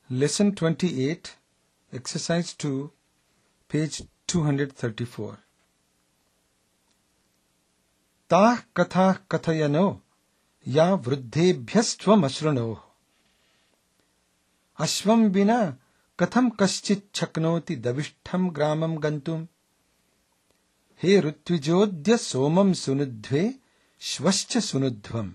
Lesson 28, Exercise 2, page 234. ताः कथाः कथयनो या वृद्धेभ्यस्त्वमशृणोः। अश्वं विना कथं कश्चित् शक्नोति दविष्ठं ग्रामं गन्तुम्। हे ऋत्विजोऽद्य सोमं सुनुध्वे श्वश्च सुनुध्वम्।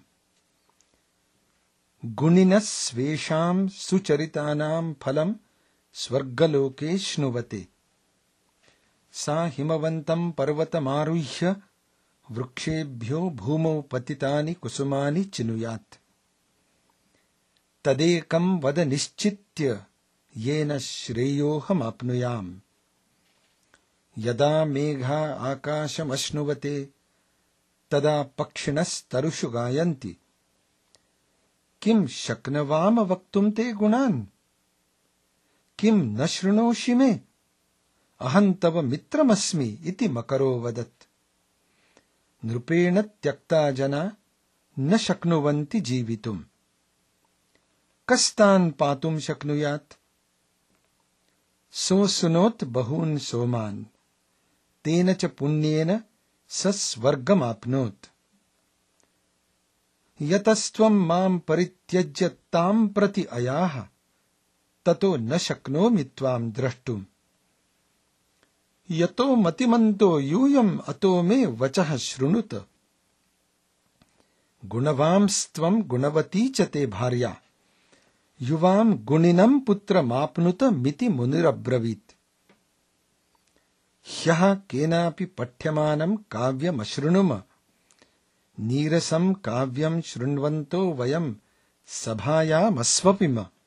गुणिनः स्वेषां सुचरितानां फलं स्वर्गलोके श्नुवते। सा हिमवन्तं पर्वतमारुह्य वृक्षेभ्यो भूमौ पतितानि कुसुमानि चिनुयात्। तदेकं वद निश्चित्य येन श्रेयोऽहमाप्नुयाम्। यदा मेघा आकाशमश्नुवते तदा पक्षिणस्तरुषु गायन्ति। किं शक्नवाम वक्तुं ते गुणान्। किं न शृणोषि मे। अहं तव मित्रमस्मि इति मकरो वदत्। नृपेण त्यक्ता जना न शक्नुवन्ति जीवितुम्। कस्तान् पातुं शक्नुयात्। सोऽशृणोत् बहून् सोमान् तेन च पुण्येन स स्वर्गमाप्नोत्। यतस्त्वं मां परित्यज्य तां प्रति अयाः ततो न शक्नोमि त्वां द्रष्टुम्। यतो मतिमन्तो यूयम् अतो मे वचः शृणुत। गुणवांस्त्वं गुणवती च ते भार्या युवां गुणिनं पुत्रमाप्नुत मिति मुनिरब्रवीत्। ह्यः केनापि पठ्यमानं काव्यमशृणुम। नीरसं काव्यं शृण्वन्तो वयं सभायामस्वपिम।